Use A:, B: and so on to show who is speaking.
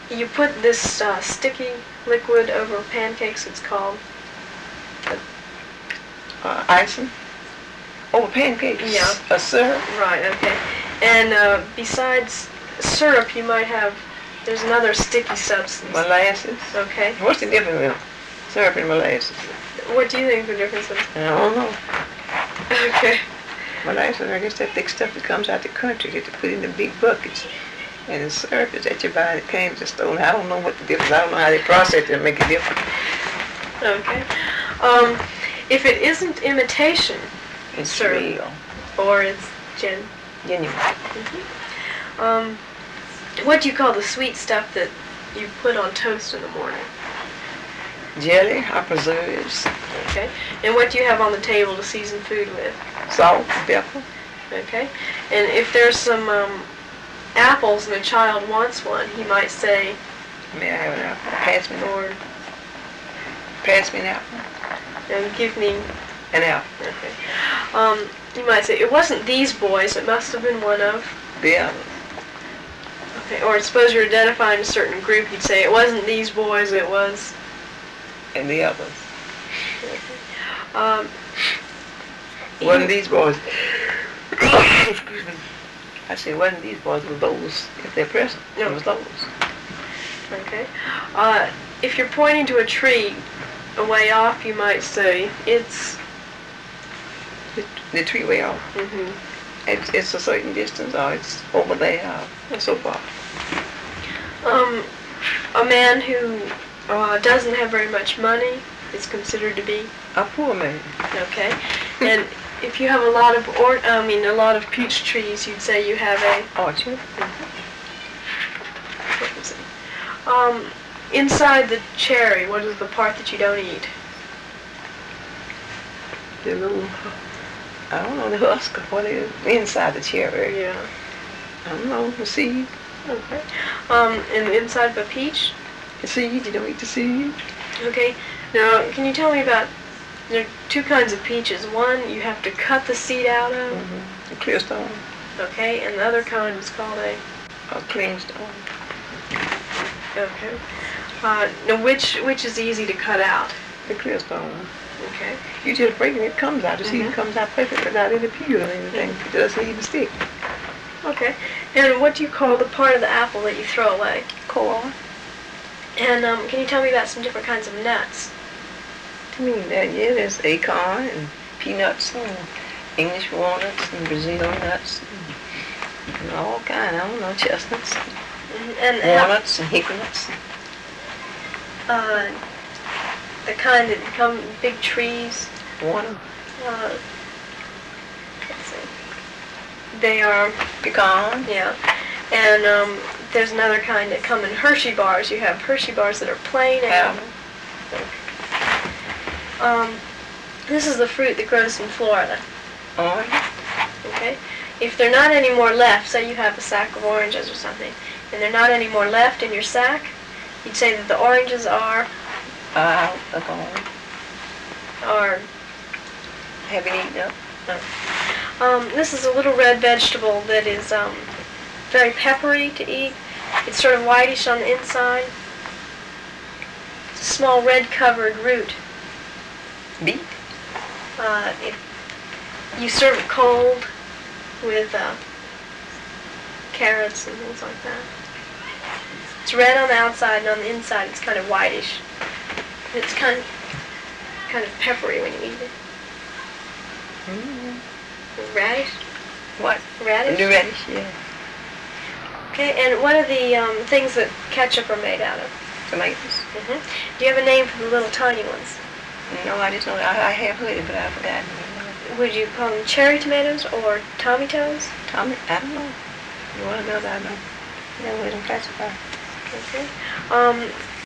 A: you put this sticky liquid over pancakes. It's called
B: icing. Over pancakes.
A: Yeah.
B: A syrup.
A: Right. Okay. And besides syrup, you might have. There's another sticky substance.
B: Molasses.
A: Okay.
B: What's the difference with syrup and molasses?
A: What do you think the difference is?
B: I don't know.
A: Okay.
B: Molasses, I guess that thick stuff that comes out the country that they put in the big buckets. And the syrup is that you buy that came to the store. I don't know what the difference. I don't know how they process it and make it different.
A: Okay. If it isn't imitation
B: It's
A: syrup,
B: real.
A: or it's
B: Genuine.
A: What do you call the sweet stuff that you put on toast in the morning?
B: Jelly or preserves.
A: Okay. And what do you have on the table to season food with?
B: Salt, pepper.
A: Okay. And if there's some apples and a child wants one, he might say,
B: May I have an apple? Pass me an apple.
A: or
B: Pass me an apple.
A: give me.
B: An apple.
A: Okay. You might say, it wasn't these boys, it must have been one of.
B: The others.
A: Okay. Or suppose you're identifying a certain group, you'd say, it wasn't these boys, it was.
B: And the others.
A: Okay.
B: One of these boys. Excuse me. I said, one of these boys was those, if they're present. It was those.
A: Okay. If you're pointing to a tree a way off, you might say, it's.
B: The tree way off.
A: Mm-hmm.
B: It's a certain distance, or it's over there, or so far.
A: A man who doesn't have very much money is considered to be
B: A poor man.
A: okay. And if you have a lot of peach trees, you'd say you have a.
B: Orchard.
A: Inside the cherry, what is the part that you don't eat?
B: The little, I don't know, the husk of what is inside the cherry.
A: Yeah.
B: I don't know, the seed.
A: Okay. And inside of a peach?
B: The seed, you don't eat the seed.
A: Okay. Now, can you tell me about, there are two kinds of peaches. One, you have to cut the seed out of.
B: Mm-hmm. The clear stone.
A: Okay. And the other kind is called a.
B: A clean stone.
A: Okay. Now, which is easy to cut out?
B: The clear stone.
A: Okay.
B: You just break it, it comes out. The seed
A: Mm-hmm.
B: comes out perfect without any peel or anything. It doesn't even stick.
A: Okay. And what do you call the part of the apple that you throw away?
B: Core.
A: And can you tell me about some different kinds of nuts?
B: To me, there's acorn and peanuts and English walnuts and Brazil nuts and all kind. I don't know, chestnuts,
A: And
B: walnuts and hickory nuts.
A: the kind that become big trees.
B: Water,
A: Let's see. They are,
B: pecan.
A: yeah. And there's another kind that come in Hershey bars. You have Hershey bars that are plain and. This is the fruit that grows in Florida.
B: Orange.
A: Okay? If there are not any more left, say you have a sack of oranges or something, and there are not any more left in your sack, you'd say that the oranges are
B: Gone. Have you eaten up?
A: No. This is a little red vegetable that is very peppery to eat. It's sort of whitish on the inside. It's a small red-covered root.
B: Beet.
A: You serve it cold with carrots and things like that. It's red on the outside, and on the inside it's kind of whitish. It's kind of peppery when you eat it. Radish?
B: What?
A: Radish?
B: The radish, yeah.
A: Okay, and what are the things that ketchup are made out of?
B: Tomatoes.
A: Do you have a name for the little tiny ones?
B: No, I just know. I have heard it, but I've forgotten.
A: Would you call them cherry tomatoes or tomatoes?
B: Tommy, I don't know. You want to know that? I don't know. Yeah, we don't classify.
A: Okay.